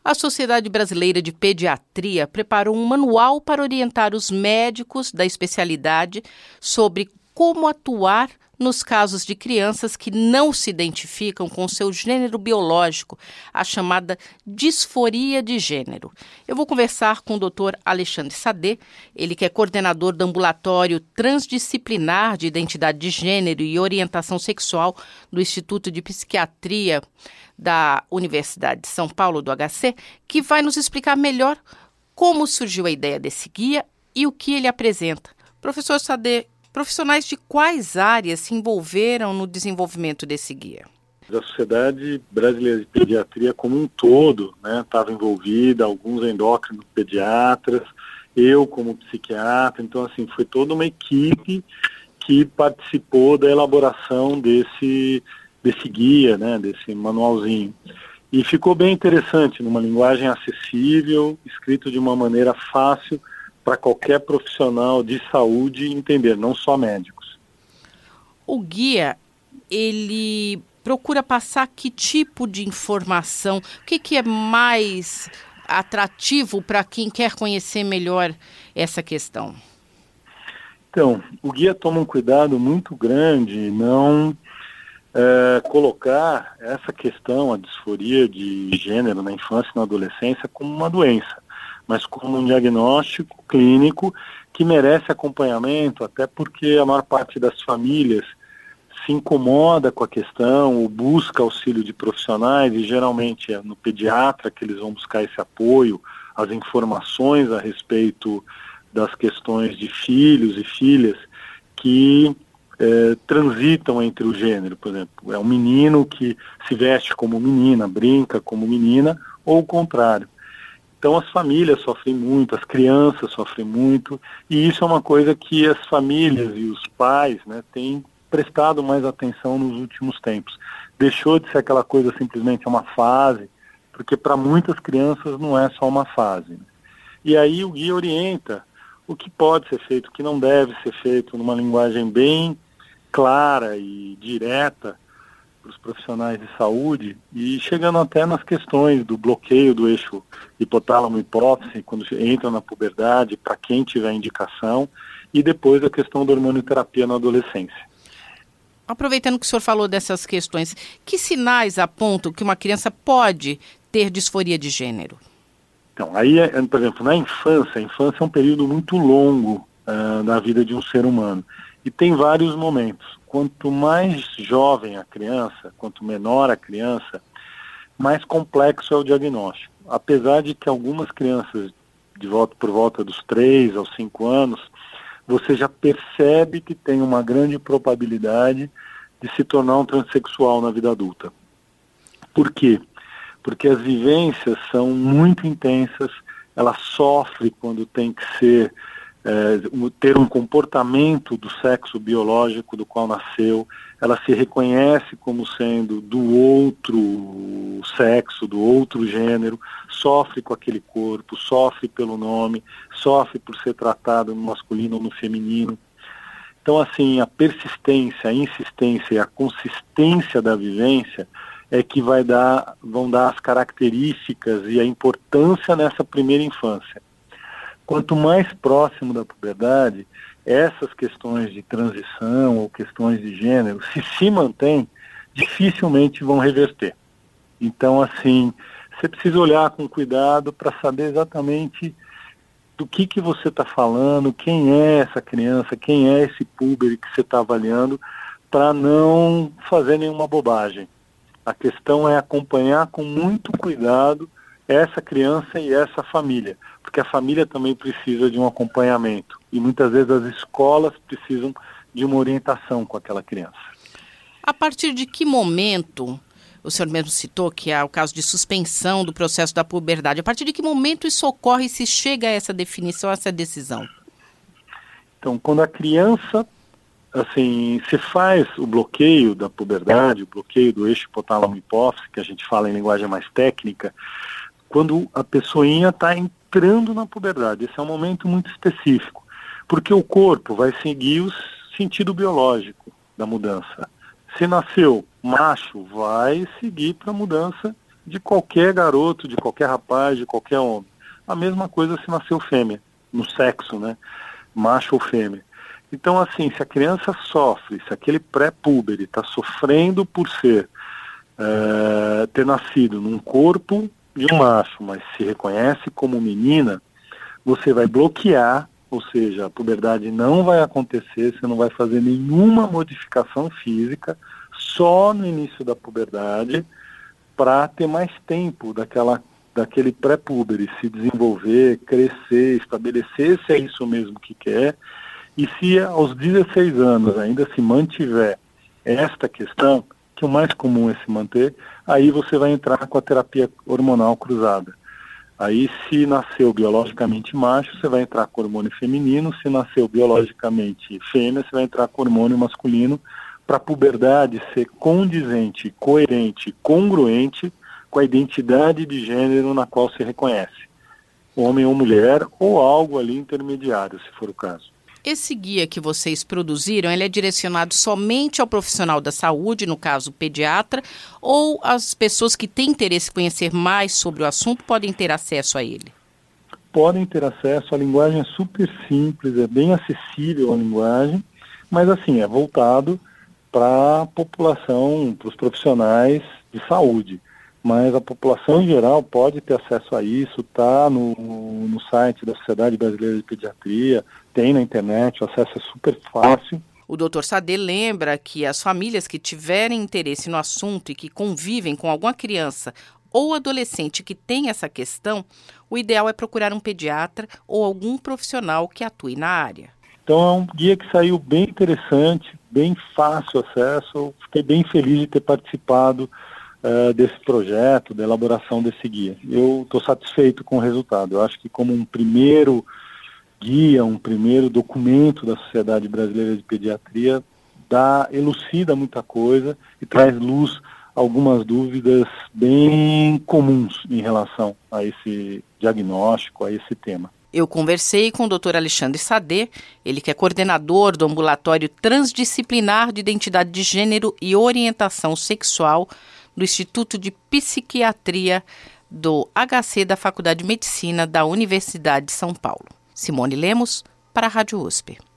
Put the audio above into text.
A Sociedade Brasileira de Pediatria preparou um manual para orientar os médicos da especialidade sobre como atuar nos casos de crianças que não se identificam com seu gênero biológico, a chamada disforia de gênero. Eu vou conversar com o Dr. Alexandre Sadê, ele que é coordenador do Ambulatório Transdisciplinar de Identidade de Gênero e Orientação Sexual do Instituto de Psiquiatria da Universidade de São Paulo, do HC, que vai nos explicar melhor como surgiu a ideia desse guia e o que ele apresenta. Professor Sadê, profissionais de quais áreas se envolveram no desenvolvimento desse guia? A Sociedade Brasileira de Pediatria como um todo, estava envolvida, alguns endócrinos pediatras, eu como psiquiatra, então assim, foi toda uma equipe que participou da elaboração desse guia, desse manualzinho. E ficou bem interessante, numa linguagem acessível, escrito de uma maneira fácil para qualquer profissional de saúde entender, não só médicos. O guia, ele procura passar que tipo de informação? O que é mais atrativo para quem quer conhecer melhor essa questão? Então, o guia toma um cuidado muito grande em não colocar essa questão, a disforia de gênero na infância e na adolescência, como uma doença, mas como um diagnóstico clínico que merece acompanhamento, até porque a maior parte das famílias se incomoda com a questão ou busca auxílio de profissionais, e geralmente é no pediatra que eles vão buscar esse apoio, as informações a respeito das questões de filhos e filhas que transitam entre o gênero. Por exemplo, é um menino que se veste como menina, brinca como menina, ou o contrário. Então as famílias sofrem muito, as crianças sofrem muito, e isso é uma coisa que as famílias e os pais têm prestado mais atenção nos últimos tempos. Deixou de ser aquela coisa simplesmente uma fase, porque para muitas crianças não é só uma fase. E aí o guia orienta o que pode ser feito, o que não deve ser feito, numa linguagem bem clara e direta para os profissionais de saúde, e chegando até nas questões do bloqueio do eixo hipotálamo-hipófise, quando entra na puberdade, para quem tiver indicação, e depois a questão da hormonioterapia na adolescência. Aproveitando que o senhor falou dessas questões, que sinais apontam que uma criança pode ter disforia de gênero? Então, aí, por exemplo, na infância, a infância é um período muito longo da vida de um ser humano. E tem vários momentos. Quanto mais jovem a criança, quanto menor a criança, mais complexo é o diagnóstico. Apesar de que algumas crianças, por volta dos 3 aos 5 anos, você já percebe que tem uma grande probabilidade de se tornar um transexual na vida adulta. Por quê? Porque as vivências são muito intensas, ela sofre quando tem que ter um comportamento do sexo biológico do qual nasceu, ela se reconhece como sendo do outro sexo, do outro gênero, sofre com aquele corpo, sofre pelo nome, sofre por ser tratado no masculino ou no feminino. Então, assim, a persistência, a insistência e a consistência da vivência é que vão dar as características e a importância nessa primeira infância. Quanto mais próximo da puberdade, essas questões de transição ou questões de gênero, se mantêm, dificilmente vão reverter. Então, assim, você precisa olhar com cuidado para saber exatamente do que você está falando, quem é essa criança, quem é esse puber que você está avaliando, para não fazer nenhuma bobagem. A questão é acompanhar com muito cuidado essa criança e essa família, porque a família também precisa de um acompanhamento, e muitas vezes as escolas precisam de uma orientação com aquela criança. A partir de que momento, o senhor mesmo citou que é o caso de suspensão do processo da puberdade, a partir de que momento isso ocorre e se chega a essa definição, a essa decisão? Então, quando a criança, assim, se faz o bloqueio da puberdade, o bloqueio do eixo hipotálamo-hipófise, que a gente fala em linguagem mais técnica, quando a pessoinha está entrando na puberdade. Esse é um momento muito específico, porque o corpo vai seguir o sentido biológico da mudança. Se nasceu macho, vai seguir para a mudança de qualquer garoto, de qualquer rapaz, de qualquer homem. A mesma coisa se nasceu fêmea, no sexo, né? Macho ou fêmea. Então, assim, se a criança sofre, se aquele pré-púber está sofrendo por ter nascido num corpo de um macho, mas se reconhece como menina, você vai bloquear, ou seja, a puberdade não vai acontecer, você não vai fazer nenhuma modificação física, só no início da puberdade, para ter mais tempo daquele pré-púber se desenvolver, crescer, estabelecer se é isso mesmo que quer. E se aos 16 anos ainda se mantiver esta questão, que o mais comum é se manter, aí você vai entrar com a terapia hormonal cruzada. Aí, se nasceu biologicamente macho, você vai entrar com hormônio feminino. Se nasceu biologicamente fêmea, você vai entrar com hormônio masculino, para a puberdade ser condizente, coerente, congruente com a identidade de gênero na qual se reconhece, homem ou mulher, ou algo ali intermediário, se for o caso. Esse guia que vocês produziram, ele é direcionado somente ao profissional da saúde, no caso o pediatra, ou as pessoas que têm interesse em conhecer mais sobre o assunto podem ter acesso a ele? Podem ter acesso, a linguagem é super simples, é bem acessível a linguagem, mas assim, é voltado para a população, para os profissionais de saúde. Mas a população em geral pode ter acesso a isso, está no site da Sociedade Brasileira de Pediatria, tem na internet, o acesso é super fácil. O Dr. Sadê lembra que as famílias que tiverem interesse no assunto e que convivem com alguma criança ou adolescente que tem essa questão, o ideal é procurar um pediatra ou algum profissional que atue na área. Então é um guia que saiu bem interessante, bem fácil acesso, eu fiquei bem feliz de ter participado desse projeto, da elaboração desse guia. Eu estou satisfeito com o resultado. Eu acho que como um primeiro guia, um primeiro documento da Sociedade Brasileira de Pediatria, elucida muita coisa e traz luz a algumas dúvidas bem comuns em relação a esse diagnóstico, a esse tema. Eu conversei com o Dr. Alexandre Sadê, ele que é coordenador do Ambulatório Transdisciplinar de Identidade de Gênero e Orientação Sexual do Instituto de Psiquiatria do HC da Faculdade de Medicina da Universidade de São Paulo. Simone Lemos, para a Rádio USP.